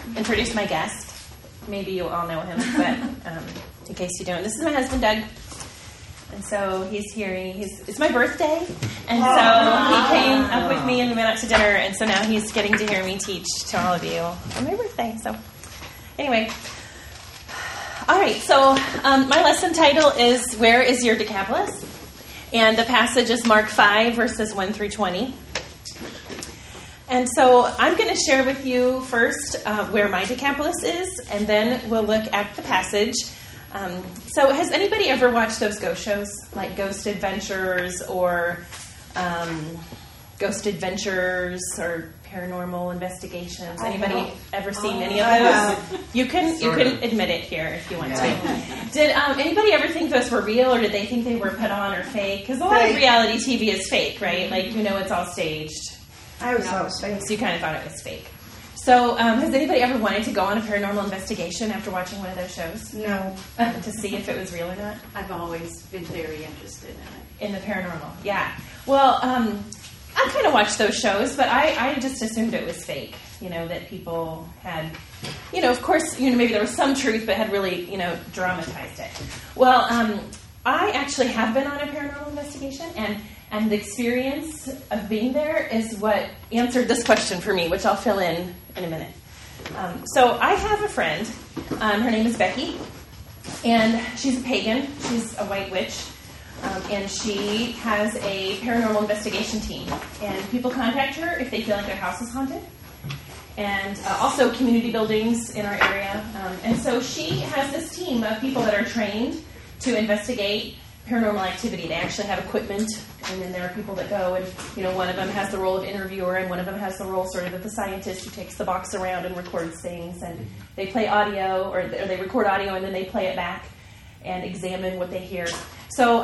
introduce my guest. Maybe you all know him, but in case you don't, this is my husband, Doug. And so he's here. It's my birthday, and so he came up with me, and we went out to dinner. And so now he's getting to hear me teach to all of you on my birthday. So anyway, all right. So my lesson title is "Where is your Decapolis?" And the passage is Mark 5, verses 1 through 20. And so I'm going to share with you first where my Decapolis is, and then we'll look at the passage. So has anybody ever watched those ghost shows, like Ghost Adventures or Paranormal Investigations? Anybody ever seen any of those? You can admit it here if you want to. Did anybody ever think those were real, or did they think they were put on or fake? Because a lot of reality TV is fake, right? Like, it's all staged. I always thought it was fake. So you kind of thought it was fake. So has anybody ever wanted to go on a paranormal investigation after watching one of those shows? No. To see if it was real or not? I've always been very interested in it. In the paranormal, yeah. Well, I kind of watched those shows, but I just assumed it was fake. That people had, of course, maybe there was some truth, but had really, dramatized it. Well, I actually have been on a paranormal investigation, and the experience of being there is what answered this question for me, which I'll fill in a minute. So I have a friend. Her name is Becky, and she's a pagan. She's a white witch, and she has a paranormal investigation team. And people contact her if they feel like their house is haunted, and also community buildings in our area. And so she has this team of people that are trained to investigate paranormal activity. They actually have equipment, and then there are people that go, and one of them has the role of interviewer, and one of them has the role sort of the scientist who takes the box around and records things, and they play audio, or they record audio, and then they play it back and examine what they hear. So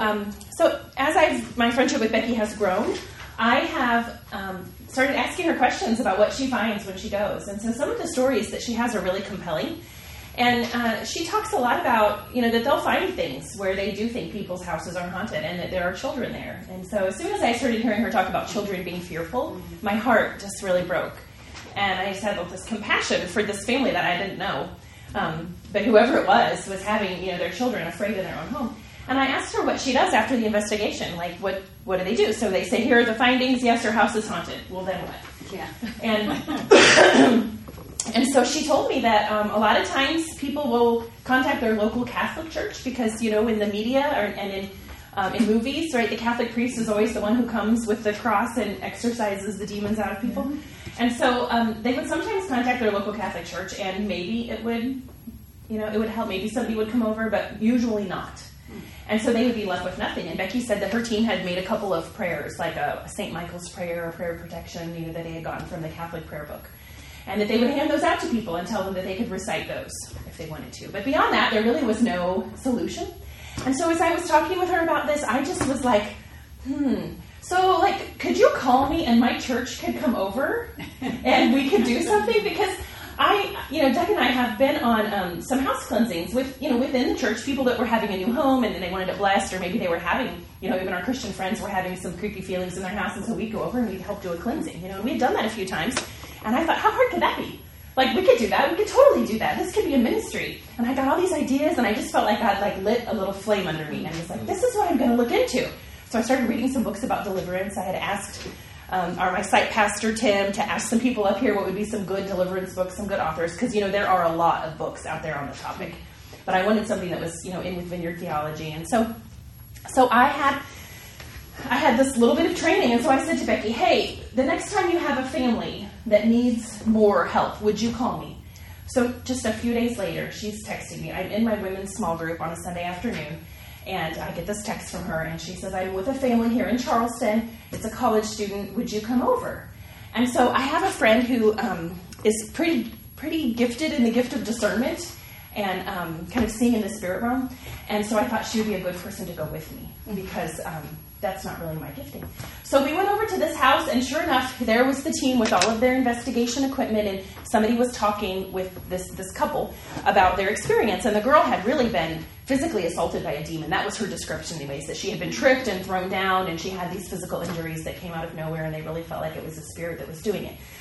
as my friendship with Becky has grown, I have started asking her questions about what she finds when she goes, and so some of the stories that she has are really compelling. And she talks a lot about, that they'll find things where they do think people's houses are haunted and that there are children there. And so as soon as I started hearing her talk about children being fearful, my heart just really broke. And I just had this compassion for this family that I didn't know. But whoever it was having, their children afraid in their own home. And I asked her what she does after the investigation. Like, what do they do? So they say, here are the findings. Yes, her house is haunted. Well, then what? Yeah. And so she told me that a lot of times people will contact their local Catholic church because, in the media and in movies, right, the Catholic priest is always the one who comes with the cross and exorcises the demons out of people. Mm-hmm. And so they would sometimes contact their local Catholic church, and maybe it would help. Maybe somebody would come over, but usually not. And so they would be left with nothing. And Becky said that her team had made a couple of prayers, like a St. Michael's prayer, a prayer of protection, that they had gotten from the Catholic prayer book. And that they would hand those out to people and tell them that they could recite those if they wanted to. But beyond that, there really was no solution. And so as I was talking with her about this, I just was like, so, could you call me and my church could come over and we could do something? Because Doug and I have been on some house cleansings within the church, people that were having a new home and they wanted it blessed, or maybe they were having, even our Christian friends were having some creepy feelings in their house, and so we'd go over and we'd help do a cleansing, and we'd done that a few times. And I thought, how hard could that be? We could do that. We could totally do that. This could be a ministry. And I got all these ideas, and I just felt like I'd lit a little flame under me. And I was like, this is what I'm going to look into. So I started reading some books about deliverance. I had asked my site pastor, Tim, to ask some people up here what would be some good deliverance books, some good authors, because, there are a lot of books out there on the topic. But I wanted something that was, in with Vineyard Theology. And so I had this little bit of training, and so I said to Becky, hey, the next time you have a family that needs more help, would you call me? So just a few days later, she's texting me. I'm in my women's small group on a Sunday afternoon, and I get this text from her, and she says, I'm with a family here in Charleston. It's a college student. Would you come over? And so I have a friend who is pretty gifted in the gift of discernment and kind of seeing in the spirit realm. And so I thought she would be a good person to go with me because that's not really my gifting. So we went over to this house, and sure enough, there was the team with all of their investigation equipment, and somebody was talking with this couple about their experience, and the girl had really been physically assaulted by a demon. That was her description anyways, that she had been tripped and thrown down, and she had these physical injuries that came out of nowhere, and they really felt like it was a spirit that was doing it.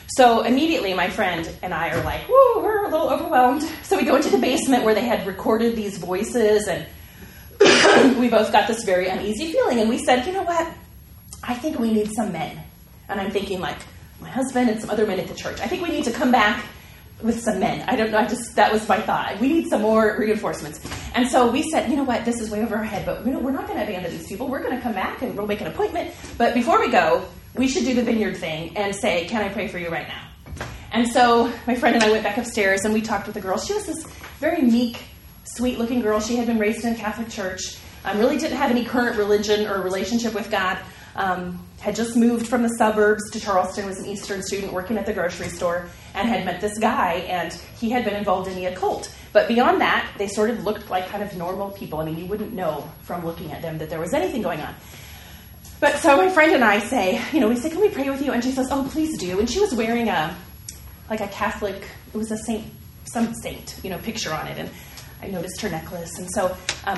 So immediately my friend and I are like, whoa, we're a little overwhelmed. So we go into the basement where they had recorded these voices, and we both got this very uneasy feeling. And we said, you know what? I think we need some men. And I'm thinking like my husband and some other men at the church. I think we need to come back with some men. I don't know. That was my thought. We need some more reinforcements. And so we said, you know what? This is way over our head, but we're not going to abandon these people. We're going to come back and we'll make an appointment. But before we go, we should do the vineyard thing and say, can I pray for you right now? And so my friend and I went back upstairs and we talked with the girl. She was this very meek, sweet-looking girl. She had been raised in a Catholic church, really didn't have any current religion or relationship with God, had just moved from the suburbs to Charleston, was an Eastern student working at the grocery store, and had met this guy, and he had been involved in the occult. But beyond that, they sort of looked like kind of normal people. I mean, you wouldn't know from looking at them that there was anything going on. But so my friend and I say, we say, can we pray with you? And she says, oh, please do. And she was wearing a Catholic, it was some saint, picture on it. And I noticed her necklace. And so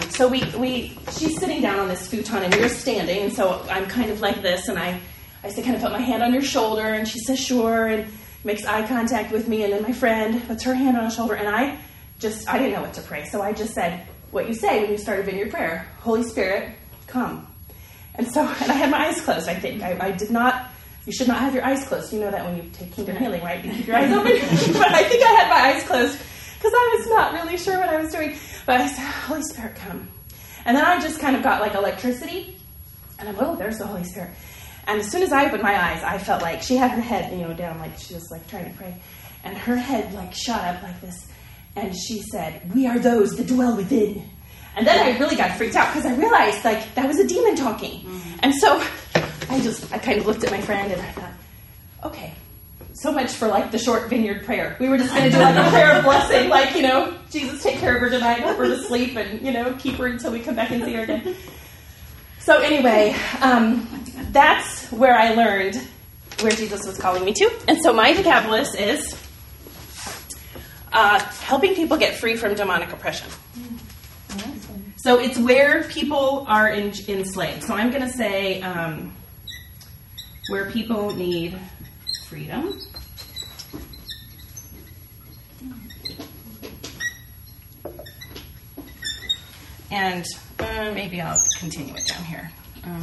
she's sitting down on this futon and we're standing. And so I'm kind of like this. And I say, kind of put my hand on your shoulder. And she says, sure. And makes eye contact with me. And then my friend puts her hand on her shoulder. And I didn't know what to pray. So I just said, what you say when you start a vineyard prayer, Holy Spirit, come. And I had my eyes closed, I think. I did not, you should not have your eyes closed. You know that when you take Kingdom Healing, right? You keep your eyes open. But I think I had my eyes closed because I was not really sure what I was doing. But I said, Holy Spirit, come. And then I just kind of got like electricity. And I'm, oh, there's the Holy Spirit. And as soon as I opened my eyes, I felt like she had her head, down like she was like trying to pray. And her head like shot up like this. And she said, we are those that dwell within. And then I really got freaked out because I realized like that was a demon talking. Mm-hmm. And so I kind of looked at my friend and I thought, okay, so much for like the short vineyard prayer. We were just going to do like a prayer of blessing, like, Jesus, take care of her tonight, help her to sleep and, keep her until we come back and see her again. So anyway, that's where I learned where Jesus was calling me to. And so my vocabulary is helping people get free from demonic oppression. So it's where people are enslaved. So I'm going to say where people need freedom. And maybe I'll continue it down here.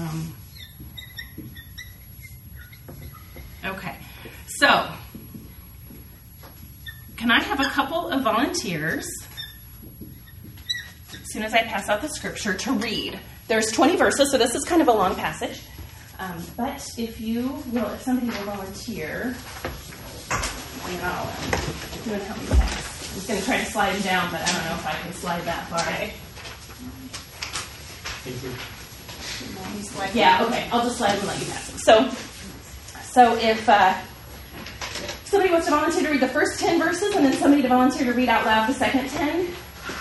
Okay. So can I have a couple of volunteers as soon as I pass out the scripture to read? There's 20 verses, so this is kind of a long passage. But if somebody will volunteer, if you want to help me pass. I'm just going to try to slide him down, but I don't know if I can slide that far. Okay. Thank you. Yeah, okay. I'll just slide him and let you pass. So if somebody wants to volunteer to read the first 10 verses, and then somebody to volunteer to read out loud the second 10.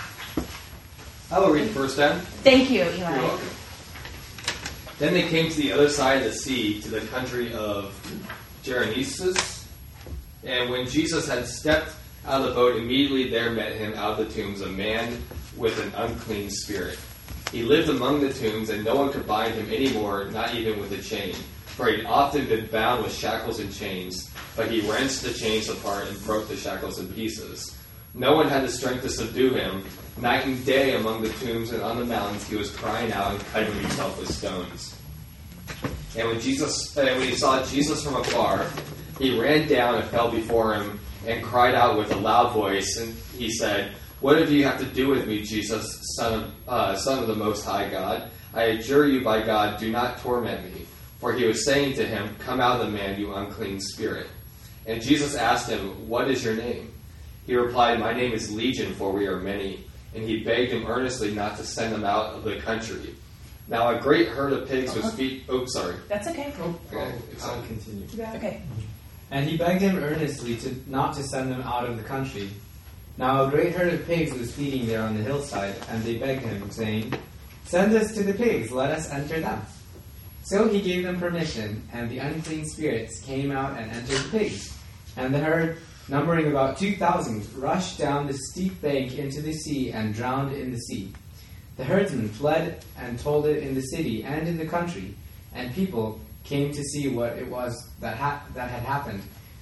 I will read the first 10. Thank you, Eli. You're welcome. Then they came to the other side of the sea, to the country of Gerasenes. And when Jesus had stepped out of the boat, immediately there met him out of the tombs a man with an unclean spirit. He lived among the tombs, and no one could bind him anymore, not even with a chain. For he had often been bound with shackles and chains, but he wrenched the chains apart and broke the shackles in pieces. No one had the strength to subdue him. Night and day among the tombs and on the mountains he was crying out and cutting himself with stones. And when he saw Jesus from afar, he ran down and fell before him and cried out with a loud voice. And he said, "What do you have to do with me, Jesus, Son of the Most High God? I adjure you by God, do not torment me." For he was saying to him, "Come out of the man, you unclean spirit." And Jesus asked him, "What is your name?" He replied, "My name is Legion, for we are many." And he begged him earnestly not to send them out of the country. Now a great herd of pigs was feeding... Oh, sorry. That's okay. I'll continue. Okay. And he begged him earnestly not to send them out of the country. Now a great herd of pigs was feeding there on the hillside, and they begged him, saying, "Send us to the pigs, let us enter them." So he gave them permission, and the unclean spirits came out and entered the pigs. And the herd, numbering about 2,000, rushed down the steep bank into the sea and drowned in the sea. The herdsmen fled and told it in the city and in the country, and people came to see what it was that had happened.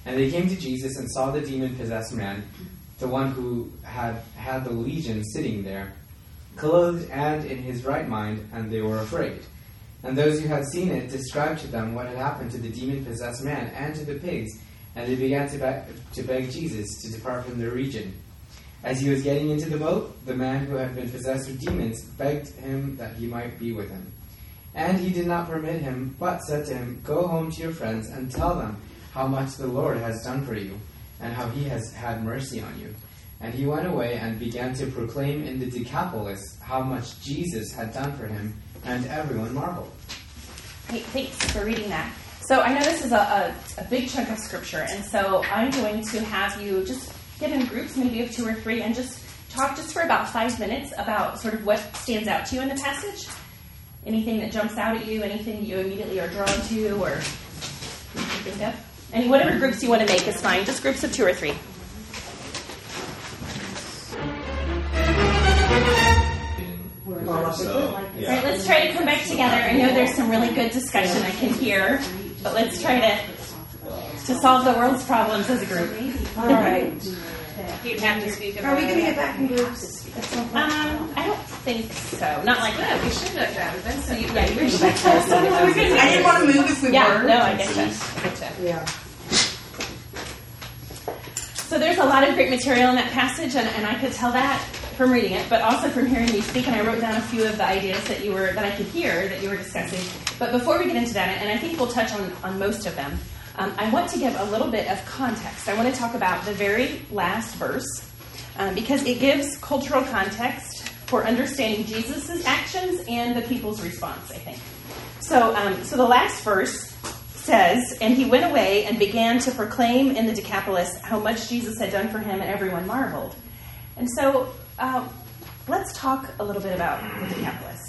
And they came to Jesus and saw the demon-possessed man, the one who had the legion, sitting there, clothed and in his right mind, and they were afraid. And those who had seen it described to them what had happened to the demon-possessed man and to the pigs, and they began to beg Jesus to depart from their region. As he was getting into the boat, the man who had been possessed with demons begged him that he might be with him. And he did not permit him, but said to him, "Go home to your friends and tell them how much the Lord has done for you, and how he has had mercy on you." And he went away and began to proclaim in the Decapolis how much Jesus had done for him, and everyone marveled. Hey, thanks for reading that. So I know this is a big chunk of scripture, and so I'm going to have you just get in groups, maybe of 2 or 3, and just talk just for about 5 minutes about sort of what stands out to you in the passage. Anything that jumps out at you, anything you immediately are drawn to, or you can think of. And whatever groups you want to make is fine, just groups of 2 or 3. So, All right, let's try to come back together. I know there's some really good discussion I can hear, but let's try to solve the world's problems as a group. All right. You'd have to speak about Are we going to get back in groups? I don't think so. Not like that. We should have that. That's so you Yeah, you're I didn't want to move if we Yeah, were. no, I get that. Yeah. So there's a lot of great material in that passage, and I could tell that from reading it, but also from hearing you speak. And I wrote down a few of the ideas that I could hear that you were discussing. But before we get into that, and I think we'll touch on most of them, I want to give a little bit of context. I want to talk about the very last verse because it gives cultural context for understanding Jesus' actions and the people's response, I think. So the last verse says, "And he went away and began to proclaim in the Decapolis how much Jesus had done for him, and everyone marveled." And so let's talk a little bit about the Decapolis.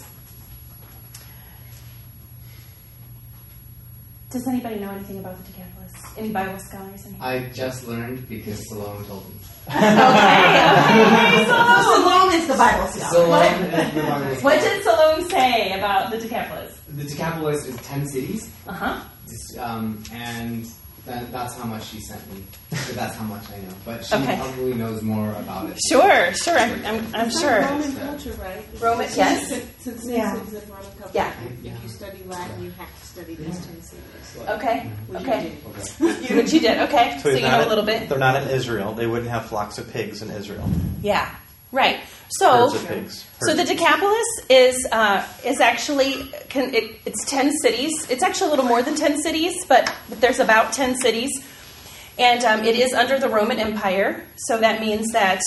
Does anybody know anything about the Decapolis? Any Bible scholars? I just learned because Salome told me. Okay, So Salome is the Bible scholar. Salome is the Bible scholar. What did Salome say about the Decapolis? The Decapolis is 10 cities, Uh-huh. and that's how much she sent me. So that's how much I know. But she Okay. probably knows more about it. Sure, I'm sure. Roman culture, right? Roman, yes. Since Yeah. this is a Roman culture. Yeah. If you study Latin, you have to study these 10 cities. Okay, Which okay. you did. Which you did, okay. So you they're know not a little bit. They're not in Israel. They wouldn't have flocks of pigs in Israel. Yeah, right. So, Herds of pigs. so the Decapolis is actually it's 10 cities. It's actually a little more than 10 cities, but there's about 10 cities, and it is under the Roman Empire. So that means that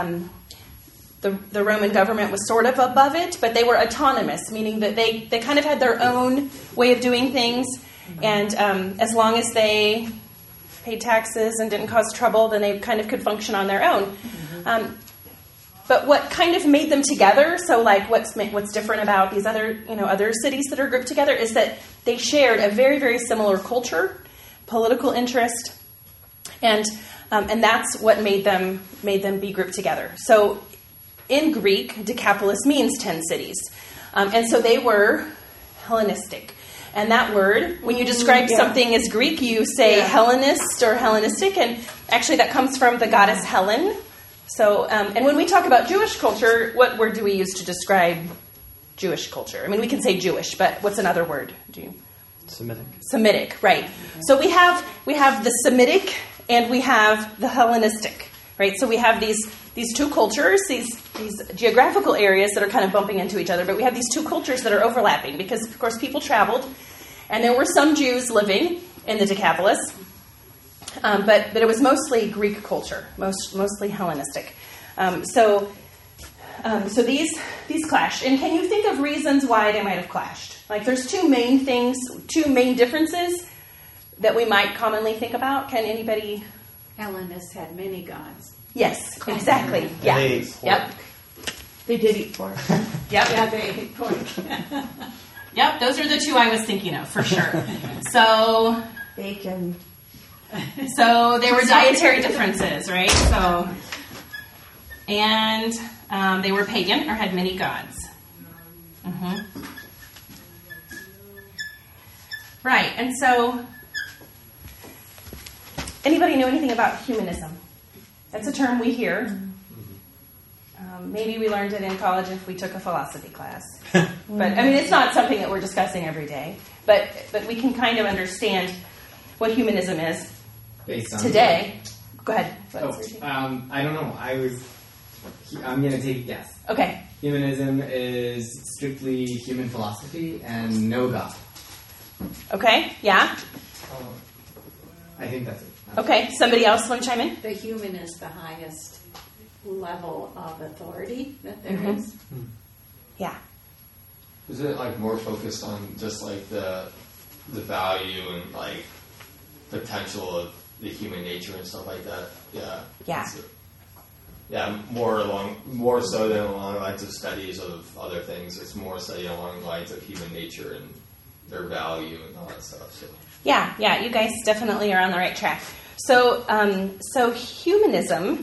the Roman government was sort of above it, but they were autonomous, meaning that they kind of had their own way of doing things, and as long as they paid taxes and didn't cause trouble, then they kind of could function on their own. But what kind of made them together, so like what's different about these other cities that are grouped together, is that they shared a very, very similar culture, political interest, and that's what made them be grouped together. So in Greek, Decapolis means 10 cities, and so they were Hellenistic. And that word, when you describe something as Greek, you say Hellenist or Hellenistic, and actually that comes from the goddess Helen. So, and when we talk about Jewish culture, what word do we use to describe Jewish culture? I mean, we can say Jewish, but what's another word? Semitic. Semitic, right. So we have the Semitic and we have the Hellenistic, right? So we have these two cultures, these geographical areas that are kind of bumping into each other, but we have these two cultures that are overlapping because, of course, people traveled, and there were some Jews living in the Decapolis, but it was mostly Greek culture, mostly Hellenistic. So these clashed. And can you think of reasons why they might have clashed? Like there's two main differences that we might commonly think about. Can anybody? Hellenists had many gods. Yes, exactly. Yeah. They ate pork. Yep. They did eat pork. Yep. Yeah, they ate pork. Yep. Those are the two I was thinking of for sure. So Bacon. there were dietary differences, right? So, and they were pagan or had many gods. Mm-hmm. Right, and so anybody know anything about humanism? That's a term we hear. Maybe we learned it in college if we took a philosophy class. But, I mean, it's not something that we're discussing every day. But we can kind of understand what humanism is Based on today. Go ahead. I don't know. I'm going to take a guess. Okay. Humanism is strictly human philosophy and no God. Okay, yeah. I think that's it. Okay, somebody else want to chime in? The human is the highest level of authority that there is. Yeah. Is it like more focused on just like the value and like potential of the human nature and stuff like that? Yeah. Yeah. Yeah, more so than along the lines of studies of other things. It's more study along the lines of human nature and their value and all that stuff. So. Yeah, you guys definitely are on the right track. So humanism,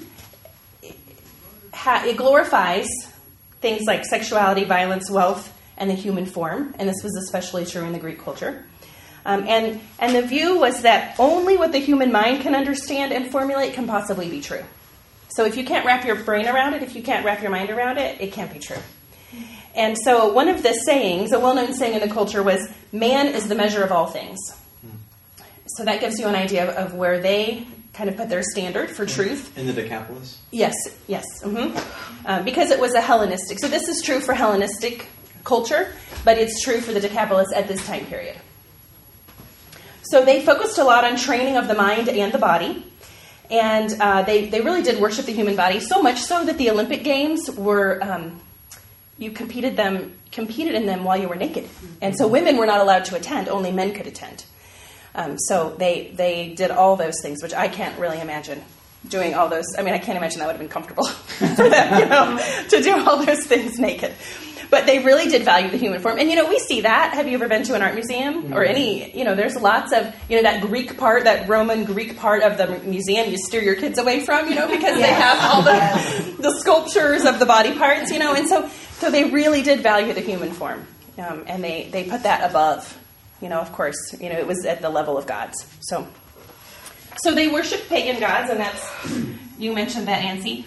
it glorifies things like sexuality, violence, wealth, and the human form, and this was especially true in the Greek culture. And the view was that only what the human mind can understand and formulate can possibly be true. So if you can't wrap your brain around it, if you can't wrap your mind around it, it can't be true. And so one of the sayings, a well-known saying in the culture was, man is the measure of all things. So that gives you an idea of where they kind of put their standard for truth. In the Decapolis? Yes. Mm-hmm. Because it was a Hellenistic. So this is true for Hellenistic culture, but it's true for the Decapolis at this time period. So they focused a lot on training of the mind and the body. And they really did worship the human body, so much so that the Olympic Games were, you competed in them while you were naked. And so women were not allowed to attend, only men could attend. So they did all those things, which I can't really imagine doing all those. I mean, I can't imagine that would have been comfortable for them, to do all those things naked. But they really did value the human form. And, we see that. Have you ever been to an art museum? Or any, there's lots of, that Greek part, that Roman Greek part of the museum you steer your kids away from, because they have all the sculptures of the body parts, And so they really did value the human form. And they put that above, of course, it was at the level of gods. So they worship pagan gods, and that's, you mentioned that, Nancy.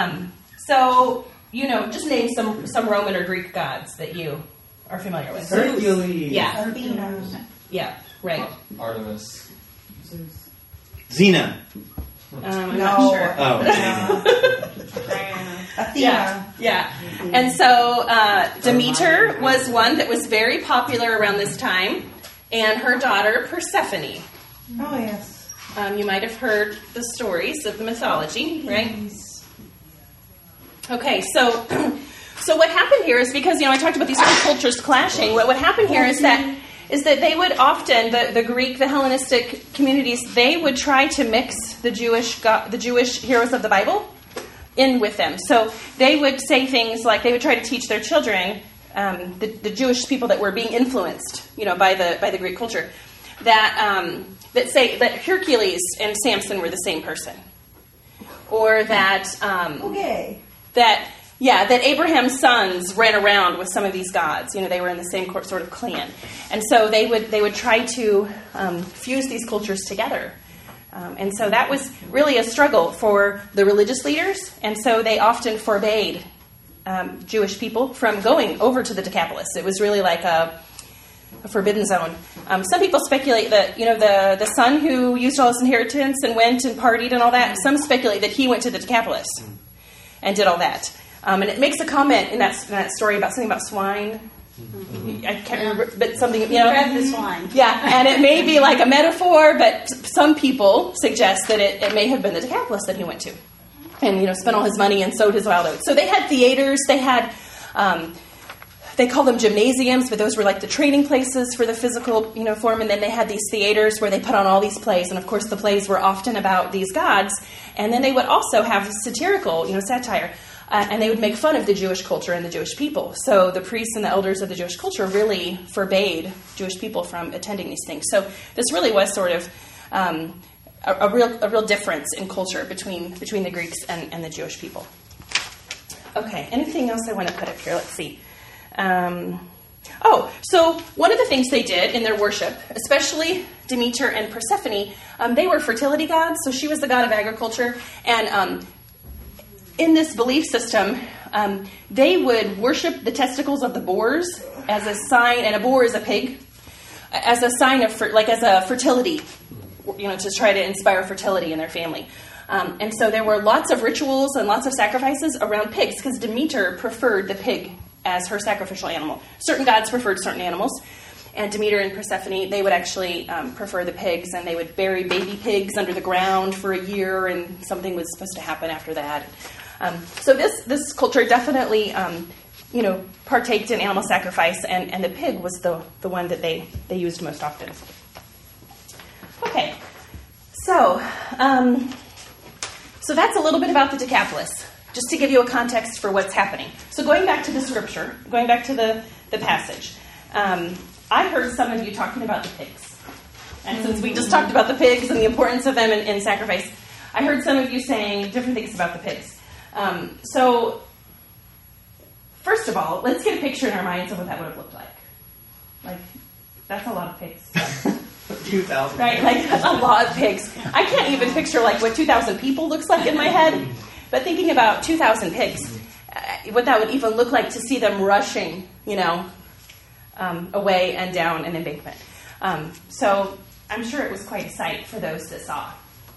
Just name some Roman or Greek gods that you are familiar with. Hercules. Yeah. Athena. Yeah, right. Artemis. Xena. I'm not sure. Oh. Athena. Yeah. And so Demeter was one that was very popular around this time, and her daughter Persephone. Oh, yes. You might have heard the stories of the mythology, right? Okay, so what happened here is because, I talked about these two cultures clashing. What would happen here is that they would often, the Greek, the Hellenistic communities, they would try to mix the Jewish heroes of the Bible in with them. So they would say things like, they would try to teach their children, the Jewish people that were being influenced, by the Greek culture, that say that Hercules and Samson were the same person, or that that Abraham's sons ran around with some of these gods. They were in the same sort of clan, and so they would try to fuse these cultures together. And so that was really a struggle for the religious leaders, and so they often forbade Jewish people from going over to the Decapolis. It was really like a forbidden zone. Some people speculate that, the son who used all his inheritance and went and partied and all that, some speculate that he went to the Decapolis and did all that. And it makes a comment in that story about something about swine. I can't remember, but something, Fed the swine. Yeah, and it may be like a metaphor, but some people suggest that it may have been the Decapolis that he went to. And, spent all his money and sowed his wild oats. So they had theaters, they had... they call them gymnasiums, but those were like the training places for the physical, form. And then they had these theaters where they put on all these plays. And of course, the plays were often about these gods. And then they would also have satirical, satire. And they would make fun of the Jewish culture and the Jewish people. So the priests and the elders of the Jewish culture really forbade Jewish people from attending these things. So this really was sort of a real difference in culture between the Greeks and the Jewish people. Okay, anything else I want to put up here? Let's see. Oh, so one of the things they did in their worship, especially Demeter and Persephone, they were fertility gods. So she was the god of agriculture. And in this belief system, they would worship the testicles of the boars as a sign, and a boar is a pig, as a sign of, as a fertility, to try to inspire fertility in their family. And so there were lots of rituals and lots of sacrifices around pigs, because Demeter preferred the pig as her sacrificial animal. Certain gods preferred certain animals, and Demeter and Persephone, they would actually prefer the pigs, and they would bury baby pigs under the ground for a year, and something was supposed to happen after that. So this culture definitely, partaked in animal sacrifice, and the pig was the one that they used most often. Okay, so that's a little bit about the Decapolis, just to give you a context for what's happening. So going back to the scripture, going back to the passage, I heard some of you talking about the pigs. And since we just talked about the pigs and the importance of them in sacrifice, I heard some of you saying different things about the pigs. So, first of all, let's get a picture in our minds of what that would have looked like. Like, that's a lot of pigs. 2,000. Right, like a lot of pigs. I can't even picture what 2,000 people looks like in my head, but thinking about 2,000 pigs, what that would even look like to see them rushing, away and down an embankment. So I'm sure it was quite a sight for those that saw.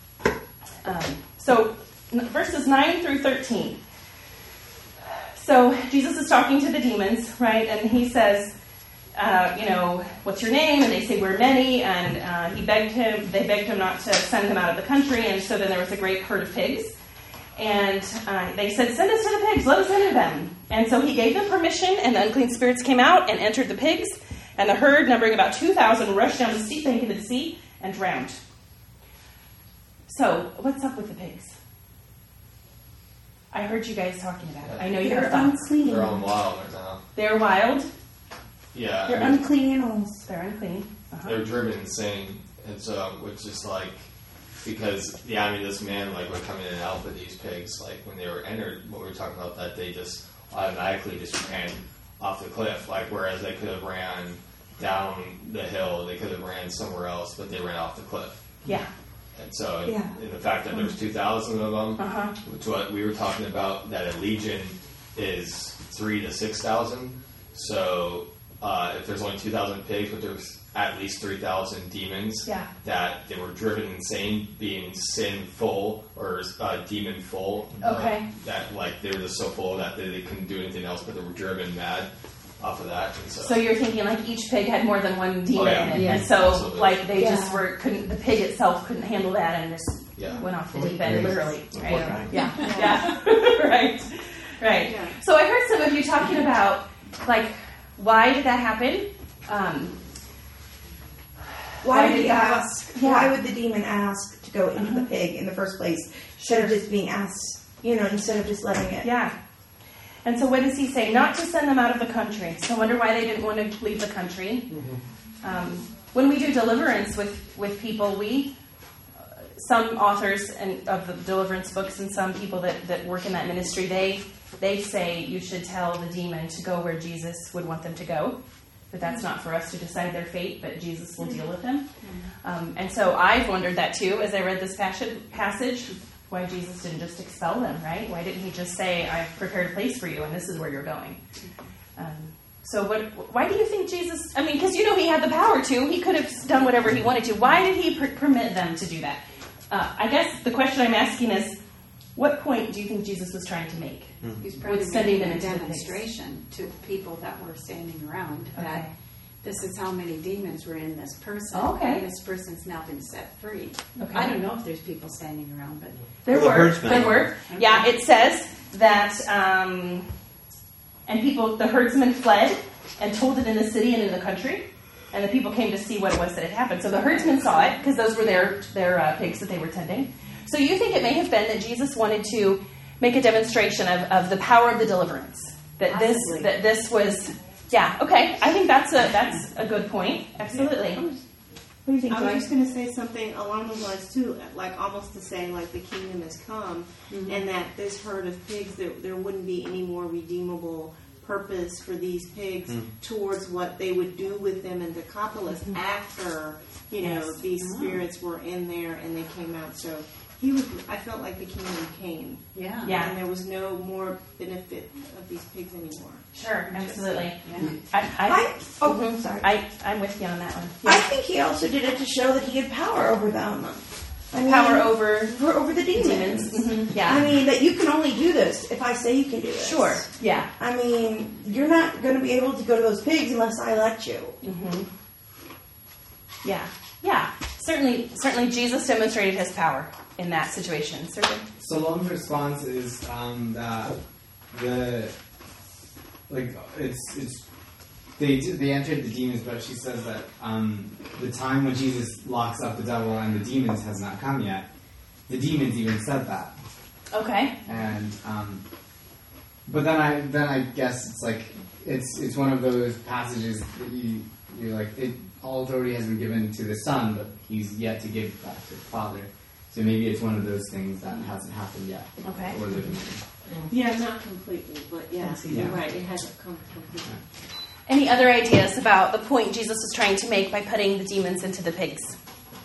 So verses 9 through 13. So Jesus is talking to the demons, right? And he says, what's your name? And they say, we're many. And they begged him not to send them out of the country. And so then there was a great herd of pigs. And they said, send us to the pigs, let us enter them. And so he gave them permission, and the unclean spirits came out and entered the pigs. And the herd, numbering about 2,000, rushed down the steep bank into the sea and drowned. So, what's up with the pigs? I heard you guys talking about it. I know you have thoughts. Unclean. They're on wild right now. They're wild. Yeah. They're unclean animals. They're unclean. Uh-huh. They're driven insane. And so, which is because, this man, would come in and out with these pigs, when they were entered, what we were talking about, that they just automatically just ran off the cliff, whereas they could have ran down the hill, they could have ran somewhere else, but they ran off the cliff. Yeah. And so, in the fact that there's 2,000 of them, which what we were talking about, that a legion is 3,000 to 6,000. So, if there's only 2,000 pigs, but there's at least 3,000 demons, that they were driven insane, being sinful or demon-full. Okay. That they were just so full that they couldn't do anything else, but they were driven mad off of that. And so you're thinking each pig had more than one demon in it, and so absolutely. they just couldn't. The pig itself couldn't handle that, and just went off the deep end, literally. Right? Yeah. Right. Yeah. So I heard some of you talking about why did that happen? Why did he ask? Why would the demon ask to go into the pig in the first place, instead of just being asked, instead of just letting it? Yeah. And so what does he say? Not to send them out of the country. So I wonder why they didn't want to leave the country. Mm-hmm. When we do deliverance with people, some authors of the deliverance books and some people that work in that ministry, they say you should tell the demon to go where Jesus would want them to go. But that's not for us to decide their fate, but Jesus will deal with them. And so I've wondered that too as I read this passage, why Jesus didn't just expel them, right? Why didn't he just say, I've prepared a place for you and this is where you're going? Why do you think Jesus, because he had the power to, he could have done whatever he wanted to. Why did he permit them to do that? I guess the question I'm asking is, what point do you think Jesus was trying to make? He's probably sending them making a into the demonstration to people that were standing around that this is how many demons were in this person. Okay. And this person's now been set free. Okay. I don't know if there's people standing around, but There herdsmen. were. Okay. Yeah, it says that, and the herdsmen fled and told it in the city and in the country, and the people came to see what it was that had happened. So the herdsmen saw it, because those were their pigs that they were tending. So you think it may have been that Jesus wanted to make a demonstration of the power of the deliverance. That this was, okay. I think that's a good point. Absolutely. What do you think, I Joy? was just going to say something along those lines too, almost to say the kingdom has come, and that this herd of pigs, there wouldn't be any more redeemable purpose for these pigs towards what they would do with them in Decapolis after, these spirits were in there and they came out. So I felt like the kingdom came. Yeah. Yeah. And there was no more benefit of these pigs anymore. Sure, absolutely. Yeah. Sorry. I'm with you on that one. I think he also did it to show that he had power over them. Power over the demons. demons. Yeah. I mean, that you can only do this if I say you can do this. Sure. Yeah. I mean, you're not going to be able to go to those pigs unless I let you. Mm-hmm. Yeah. Yeah. Certainly, Jesus demonstrated his power in that situation. Certainly. Salome's response is that they entered the demons, but she says that the time when Jesus locks up the devil and the demons has not come yet. The demons even said that. Okay. And but then I guess it's like it's one of those passages that you're like all authority has been given to the Son, but he's yet to give back to the Father. So maybe it's one of those things that hasn't happened yet. Okay. Or living in. Yeah, not completely, but yeah, Yeah. you're right. It hasn't come completely. Any other ideas about the point Jesus was trying to make by putting the demons into the pigs?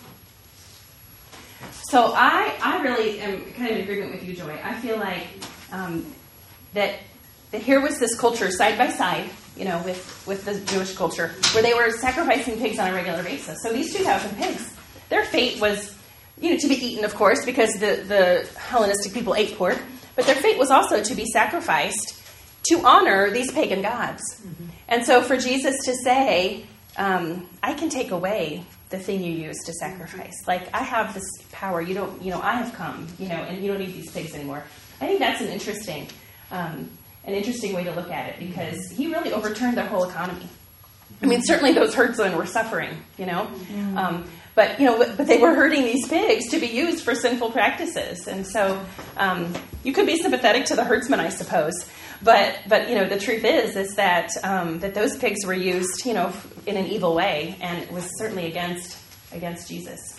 So I really am kind of in agreement with you, Joy. I feel like that here was this culture side by side, with the Jewish culture, where they were sacrificing pigs on a regular basis. So these 2,000 pigs, their fate was, to be eaten, of course, because the Hellenistic people ate pork. But their fate was also to be sacrificed to honor these pagan gods. Mm-hmm. And so for Jesus to say, I can take away the thing you use to sacrifice. Like, I have this power. I have come, and you don't need these pigs anymore. I think that's an interesting way to look at it, because he really overturned their whole economy. I mean, certainly those herdsmen were suffering, but they were herding these pigs to be used for sinful practices. And so you could be sympathetic to the herdsmen, I suppose. But the truth is that that those pigs were used, in an evil way, and it was certainly against Jesus.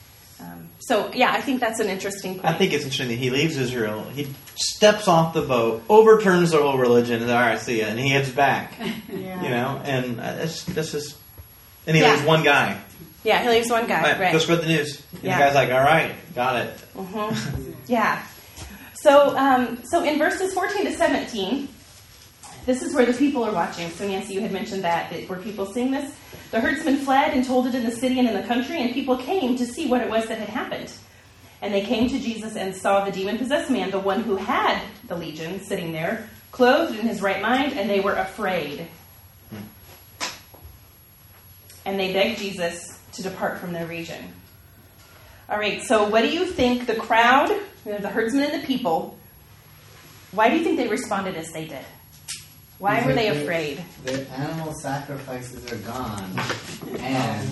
I think that's an interesting point. I think it's interesting that he leaves Israel. He steps off the boat, overturns the whole religion, and all right, see ya, and he heads back. Yeah. And that's just, and he leaves one guy. Yeah, he leaves one guy. Right. Go spread the news. And Yeah. the guy's like, all right, got it. Mm-hmm. Yeah. So in verses 14 to 17, this is where the people are watching. So Nancy, you had mentioned that were people seeing this? The herdsmen fled and told it in the city and in the country, and people came to see what it was that had happened. And they came to Jesus and saw the demon-possessed man, the one who had the legion, sitting there, clothed in his right mind, and they were afraid. And they begged Jesus to depart from their region. All right, so what do you think the crowd, the herdsmen and the people, why do you think they responded as they did? Why were they afraid? Their animal sacrifices are gone, and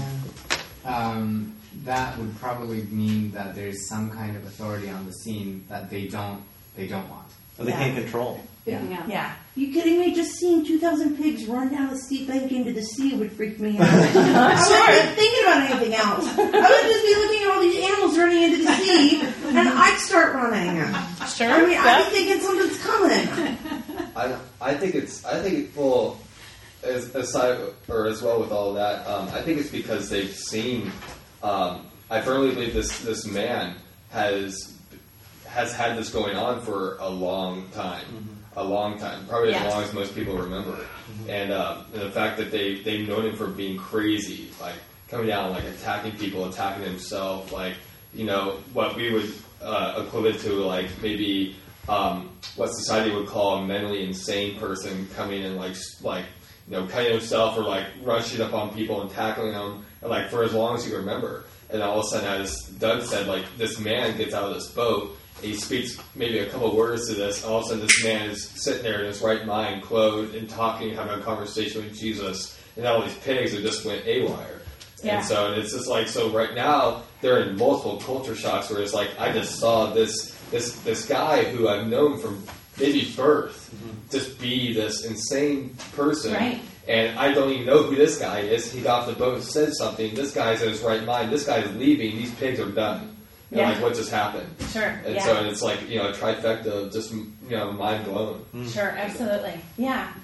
that would probably mean that there's some kind of authority on the scene that they don't want. Or they can't control. Yeah. You kidding me? Just seeing 2,000 pigs run down the steep bank into the sea would freak me out. I wouldn't be thinking about anything else. I would just be looking at all these animals running into the sea, and I'd start running. Sure. I mean, I'd be thinking something's coming. I think well, as well with all that, I think it's because they've seen. I firmly believe this man has had this going on for a long time. Probably as long as most people remember. Mm-hmm. And the fact that they've known him for being crazy, like coming down, like attacking people, attacking himself, like what we would equivalent to like maybe what society would call a mentally insane person coming and like cutting himself or like rushing up on people and tackling them, and like for as long as you remember. And all of a sudden, as Doug said, like this man gets out of this boat. He speaks maybe a couple words to this. All of a sudden, this man is sitting there in his right mind, clothed and talking, having a conversation with Jesus. And all these pigs have just went haywire. Yeah. And it's just like, so right now, they're in multiple culture shocks where it's like, I just saw this guy who I've known from maybe birth just be this insane person. Right. And I don't even know who this guy is. He got off the boat and said something. This guy's in his right mind. This guy's leaving. These pigs are done. And like, what just happened? Sure. And so it's like, a trifecta of just, mind blown. Sure, absolutely. Yeah.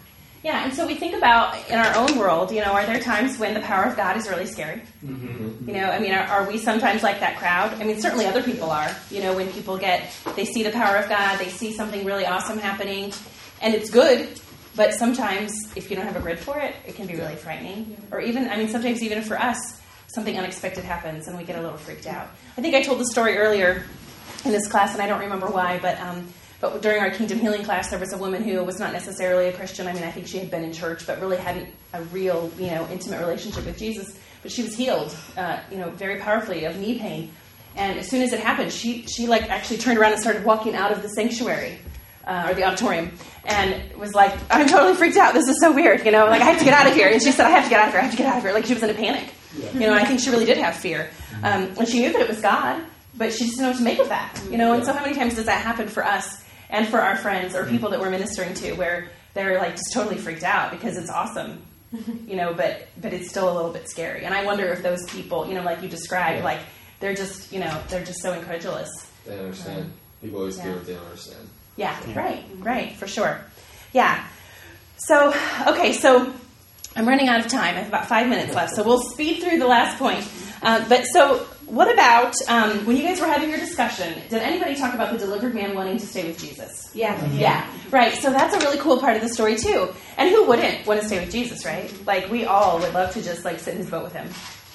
Yeah, and so we think about in our own world, are there times when the power of God is really scary? Mm-hmm. Are we sometimes like that crowd? Certainly other people are. When people they see the power of God, they see something really awesome happening, and it's good, but sometimes if you don't have a grid for it, it can be really frightening. Or even, sometimes even for us, something unexpected happens and we get a little freaked out. I think I told the story earlier in this class, and I don't remember why, but during our Kingdom Healing class, there was a woman who was not necessarily a Christian. I think she had been in church, but really hadn't a real, intimate relationship with Jesus. But she was healed, very powerfully of knee pain. And as soon as it happened, she actually turned around and started walking out of the sanctuary, or the auditorium, and was like, I'm totally freaked out. This is so weird, I have to get out of here. And she said, I have to get out of here. I have to get out of here. Like she was in a panic. Yeah. I think she really did have fear. And she knew that it was God, but she just didn't know what to make of that. And so how many times does that happen for us and for our friends or people that we're ministering to, where they're just totally freaked out because it's awesome, but it's still a little bit scary. And I wonder if those people, like you described, they're just so incredulous. They don't understand. People always fear what they don't understand. Yeah, right, for sure. Yeah. So, okay, so I'm running out of time. I have about 5 minutes left, so we'll speed through the last point. But so, what about, when you guys were having your discussion, did anybody talk about the delivered man wanting to stay with Jesus? Yeah. Mm-hmm. Yeah, right. So that's a really cool part of the story, too. And who wouldn't want to stay with Jesus, right? We all would love to just, sit in his boat with him,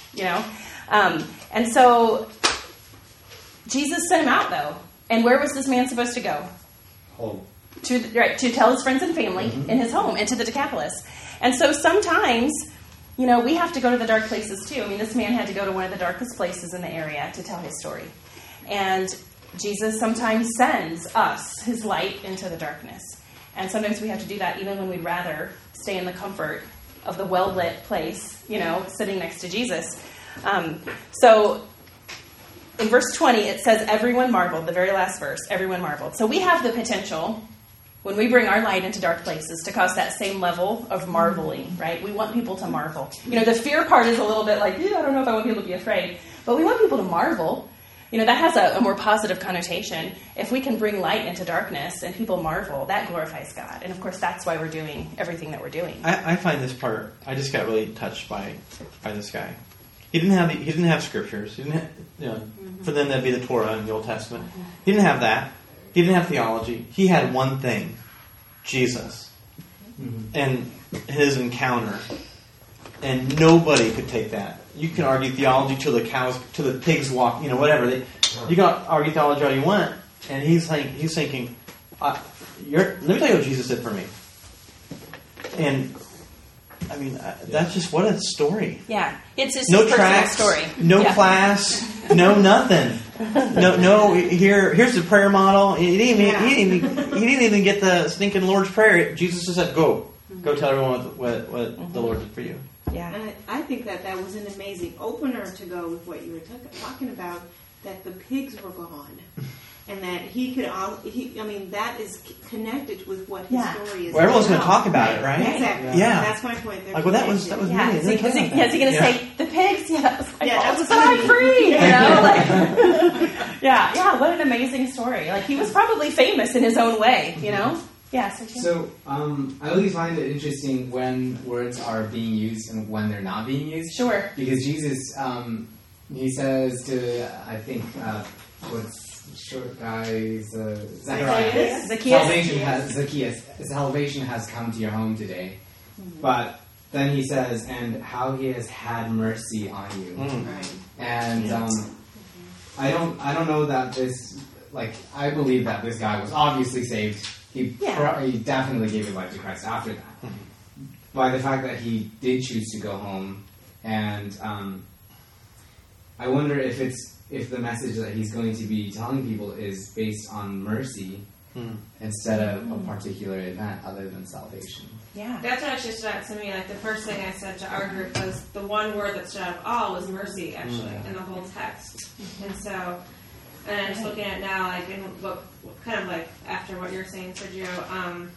And so, Jesus sent him out, though. And where was this man supposed to go? Home. To tell his friends and family in his home and to the Decapolis. And so sometimes, we have to go to the dark places too. This man had to go to one of the darkest places in the area to tell his story. And Jesus sometimes sends us, his light, into the darkness. And sometimes we have to do that even when we'd rather stay in the comfort of the well-lit place, sitting next to Jesus. So in verse 20, it says, everyone marveled, the very last verse, everyone marveled. So we have the potential, when we bring our light into dark places, to cause that same level of marveling, right? We want people to marvel. The fear part is a little bit I don't know if I want people to be afraid. But we want people to marvel. That has a more positive connotation. If we can bring light into darkness and people marvel, that glorifies God. And of course, that's why we're doing everything that we're doing. I find this part, I just got really touched by this guy. He didn't have scriptures. He didn't have, for them that'd be the Torah in the Old Testament. He didn't have that. He didn't have theology. He had one thing, Jesus, and his encounter. And nobody could take that. You can argue theology till the cows, till the pigs walk, whatever. You can argue theology all you want. And he's thinking, let me tell you what Jesus did for me. And that's just what a story. Yeah, it's his no personal tracks, story. No class, no nothing. No. Here's the prayer model. He didn't even get the stinking Lord's Prayer. Jesus just said, "Go tell everyone what the Lord did for you." Yeah, and I think that was an amazing opener to go with what you were talking about. That the pigs were gone. And that he could, that is connected with what his story is. Well, everyone's going to talk about it, right? Exactly. Yeah. That's my point. That was really. Is he going to say the pigs? Yeah, that was my fault. That's I'm free. Yeah. What an amazing story. He was probably famous in his own way. Yeah. So I always find it interesting when words are being used and when they're not being used. Sure. Because Jesus, he says to, I think, what's short guy, Zechariah. Zacchaeus. Salvation has come to your home today. But then he says, and how he has had mercy on you. Right. And I don't know that this, I believe that this guy was obviously saved. He definitely gave his life to Christ after that. By the fact that he did choose to go home. And I wonder if the message that he's going to be telling people is based on mercy instead of a particular event other than salvation. Yeah. That's what actually stood out to me. The first thing I said to our group was the one word that stood out of all was mercy, actually, in the whole text. And so, and I'm just looking at it now, in what kind of after what you're saying, Sergio,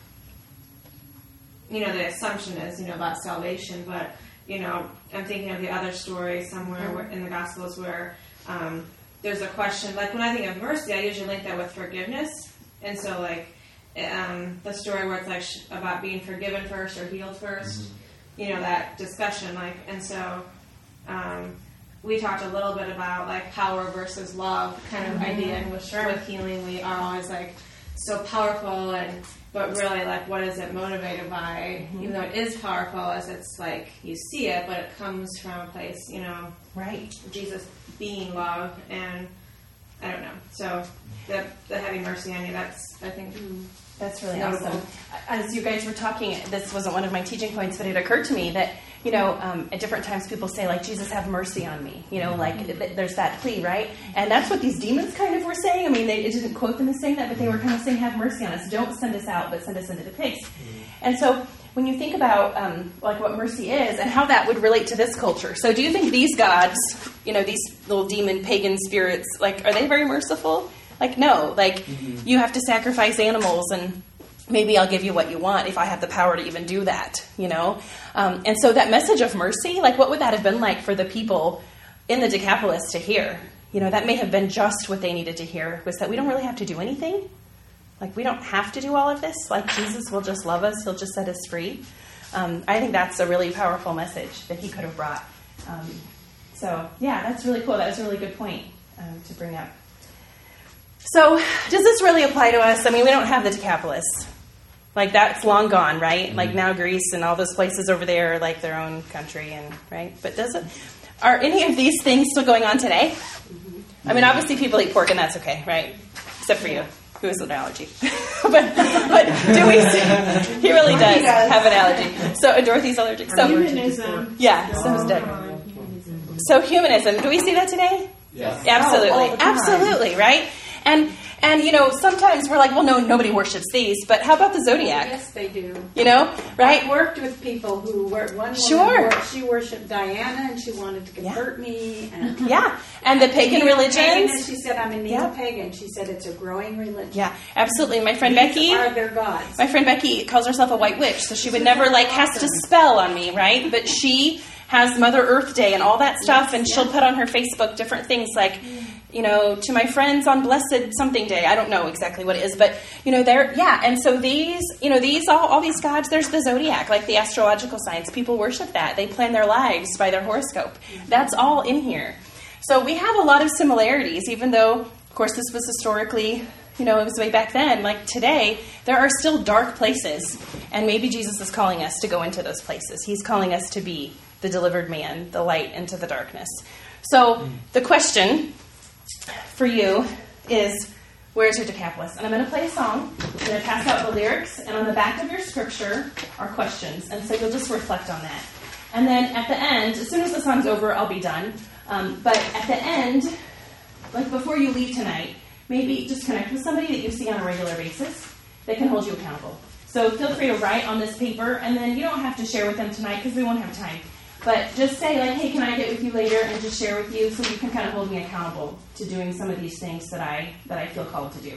the assumption is, about salvation, but, I'm thinking of the other story somewhere in the Gospels where there's a question, when I think of mercy, I usually link that with forgiveness. And so, the story where it's like about being forgiven first or healed first, you know, that discussion, like, and so we talked a little bit about like power versus love kind of idea, and with healing we are always like so powerful, but really like what is it motivated by? Even though it is powerful, as it's like you see it, but it comes from a place, you know, Jesus being love, and I don't know. So the having mercy on you, that's, I think, that's really awesome. As you guys were talking, this wasn't one of my teaching points, but it occurred to me that, you know, at different times people say, like, Jesus, have mercy on me. You know, like, there's that plea, right? And that's what these demons kind of were saying. I mean, it didn't quote them as saying that, but they were kind of saying, have mercy on us. Don't send us out, but send us into the pigs. And so when you think about, like, what mercy is and how that would relate to this culture. So do you think these gods, you know, these little demon pagan spirits, like, are they very merciful? Like, no. Like, you have to sacrifice animals, and maybe I'll give you what you want if I have the power to even do that, you know? And so that message of mercy, like, what would that have been like for the people in the Decapolis to hear? You know, that may have been just what they needed to hear, was that we don't really have to do anything. Like, we don't have to do all of this. Like, Jesus will just love us. He'll just set us free. I think that's a really powerful message that he could have brought. So, yeah, that's really cool. That was a really good point to bring up. So, does this really apply to us? I mean, we don't have the Decapolis. Like, that's long gone, right? Like, now Greece and all those places over there are like their own country, and right? But are any of these things still going on today? I mean, obviously people eat pork, and that's okay, right? Except for you, who has an allergy. but do we see? He really does have an allergy. So, and Dorothy's allergic. So, Humanism. Yeah, so is Doug. So, humanism. Do we see that today? Yes. Absolutely. Absolutely, right? And you know, sometimes we're like, well, no, nobody worships these, but how about the zodiac? Yes, they do. You know, right? I worked with people who were, one woman she worshipped Diana, and she wanted to convert me. And and the pagan religions. And she said, I'm a neo-pagan. She said, it's a growing religion. Yeah, absolutely. My friend Becky are their gods. My friend Becky calls herself a white witch, so she would never like cast a spell on me, right? But she has Mother Earth Day and all that stuff, and she'll put on her Facebook different things like, you know, to my friends on blessed something day. I don't know exactly what it is, but, you know, and so these, you know, all these gods, there's the zodiac, like the astrological signs. People worship that. They plan their lives by their horoscope. That's all in here. So we have a lot of similarities, even though, of course, this was historically, you know, it was way back then. Like today, there are still dark places, and maybe Jesus is calling us to go into those places. He's calling us to be the delivered man, the light into the darkness. So the question for you is, where's your Decapolis? And I'm going to play a song. I'm going to pass out the lyrics, and on the back of your scripture are questions. And so you'll just reflect on that. And then at the end, as soon as the song's over, I'll be done. But at the end, like before you leave tonight, maybe just connect with somebody that you see on a regular basis that can hold you accountable. So feel free to write on this paper, and then you don't have to share with them tonight because we won't have time. But just say, like, hey, can I get with you later and just share with you so you can kind of hold me accountable to doing some of these things that I feel called to do.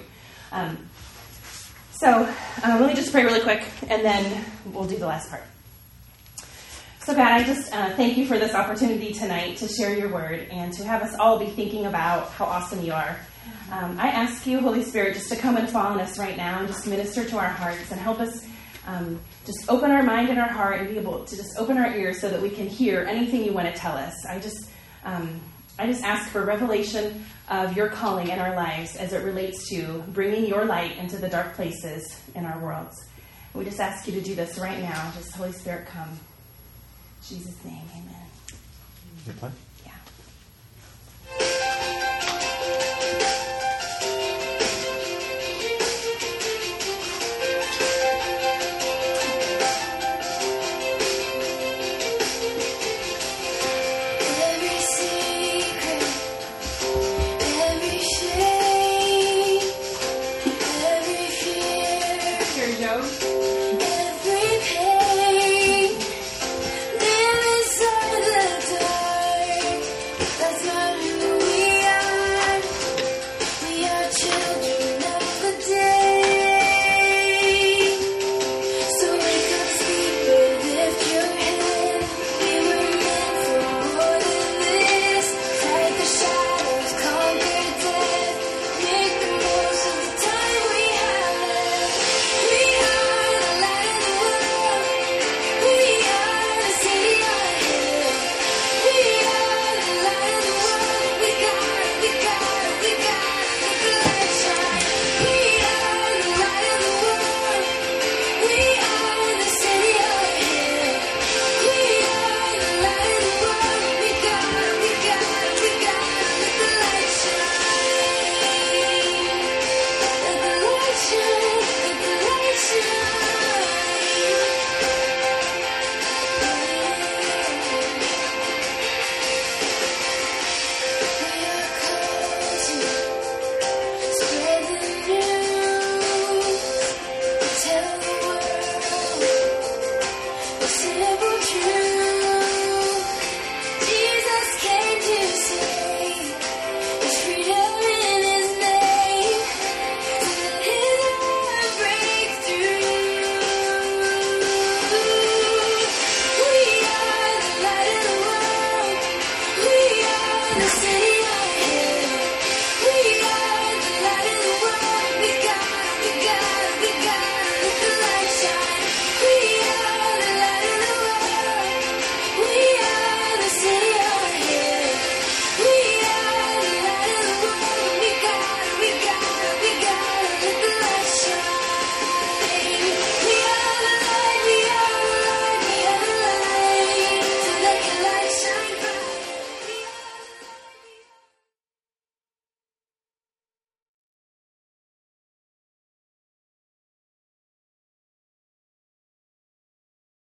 So let me just pray really quick, and then we'll do the last part. So, God, I just thank you for this opportunity tonight to share your word and to have us all be thinking about how awesome you are. I ask you, Holy Spirit, just to come and fall on us right now and just minister to our hearts and help us just open our mind and our heart and be able to just open our ears so that we can hear anything you want to tell us. I just ask for revelation of your calling in our lives as it relates to bringing your light into the dark places in our worlds. We just ask you to do this right now. Just Holy Spirit, come. In Jesus' name, amen. Good plan.